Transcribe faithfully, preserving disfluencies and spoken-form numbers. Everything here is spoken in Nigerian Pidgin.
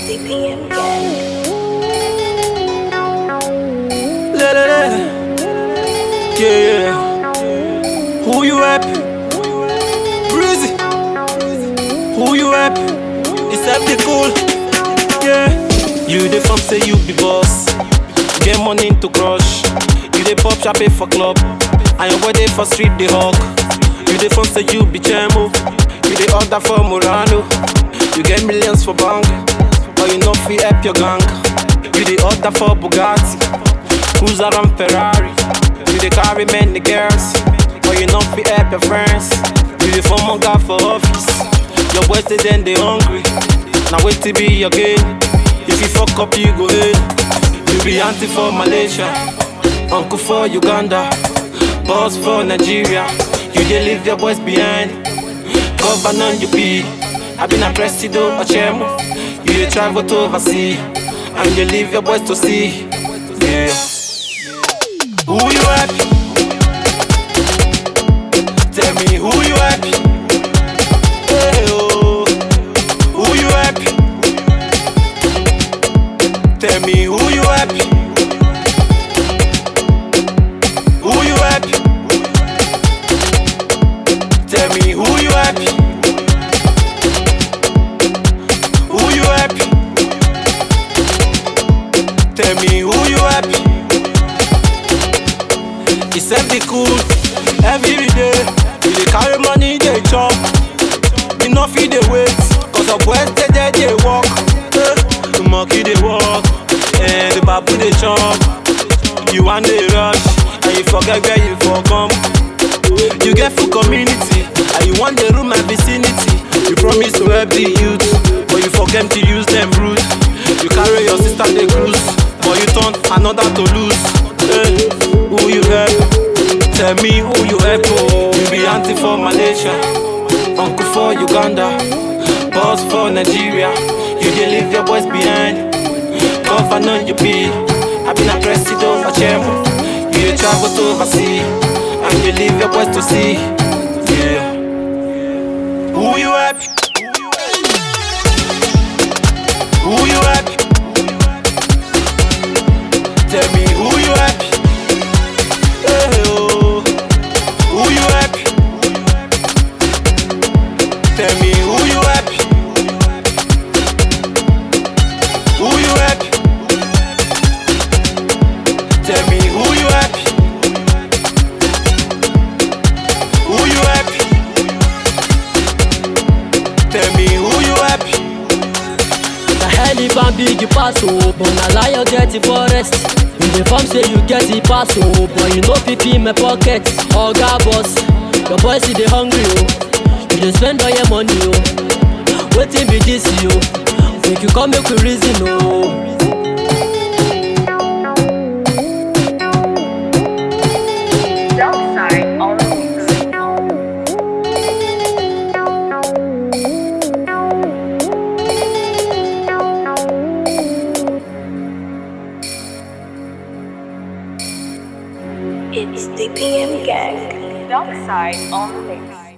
D P M gang. La, la, la. Yeah, yeah. Who you at? Breezy. Who you at? It's happy cool. Yeah. You the fun say you be boss. Get money to crush. You the pop champagne for club. And your body for street the hawk. You the fun say you be chemo. You the order for Murano. You get millions for bank. But you know fi help your gang. You the order for Bugatti. Cruiser and Ferrari. You the carry many girls. But you know fi help your friends. You the former guy for office. Your boys they then they hungry. Now wait to be your game. If you fuck up you go in. You be auntie for Malaysia. Uncle for Uganda. Boss for Nigeria. You dey leave your boys behind. Governor you be. I been a presido or chairman. You dey travel to overseas. And you leave your boys to see. Yeah. Who you happy? Tell me who you happy? Hey, oh. Who you happy? Tell me who you happy? Who you happy? Tell me who you happy? Who you happy? Tell me who you happy? It's every cool, every day. You dey carry money, they chop. You no fit dey wait, cause the boys they there they walk. Eh, the monkey they walk, and the babu they chop. You want they rush, and you forget where you for come. You get full community, and you want the room and vicinity. You promise to help the youth, but you forget to use them rude. You carry your sister they cruise, but you turn another to lose. Eh, who you help? Tell me who you help. Oh. You be auntie for Malaysia, uncle for Uganda, boss for Nigeria. You dey leave your boys behind. Governor you be. I been a presido or chairman. You dey travel to overseas, and you leave your boys to see. Yeah. Who you happy? Who you happy? Tell me who you happy? Hey, oh. Who you happy? Tell me who you happy? Who you happy? Tell me who you happy? Who you happy? Tell me who you happy? The hell if I'm big you pass oh, but na lion get the forest. In the farm say you get the pass oh, but you no fit fill my pocket. Oga boss, your boys see they hungry oh. You dey spend all your money oh. Wetin be this yo? Make you come make we reason oh. Darkside on the mix. It's D P M gang. Darkside on the mix.